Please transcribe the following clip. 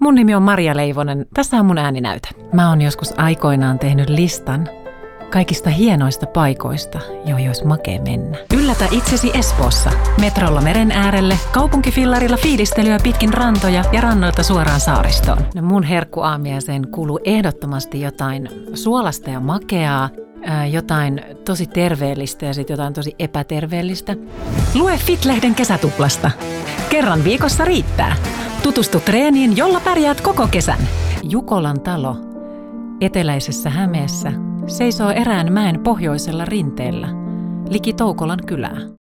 Mun nimi on Maria Leivonen. Tässä on mun ääninäyte. Mä oon joskus aikoinaan tehnyt listan kaikista hienoista paikoista, joihin olisi makea mennä. Yllätä itsesi Espoossa. Metrolla meren äärelle, kaupunkifillarilla fiilistelyä pitkin rantoja ja rannoilta suoraan saaristoon. No mun herkkuaamiaiseen kuuluu ehdottomasti jotain suolasta ja makeaa, jotain tosi terveellistä ja sitten jotain tosi epäterveellistä. Lue Fit-lehden kesätuplasta. Kerran viikossa riittää. Tutustu treeniin, jolla pärjäät koko kesän. Jukolan talo eteläisessä Hämeessä seisoo erään mäen pohjoisella rinteellä, liki Toukolan kylää.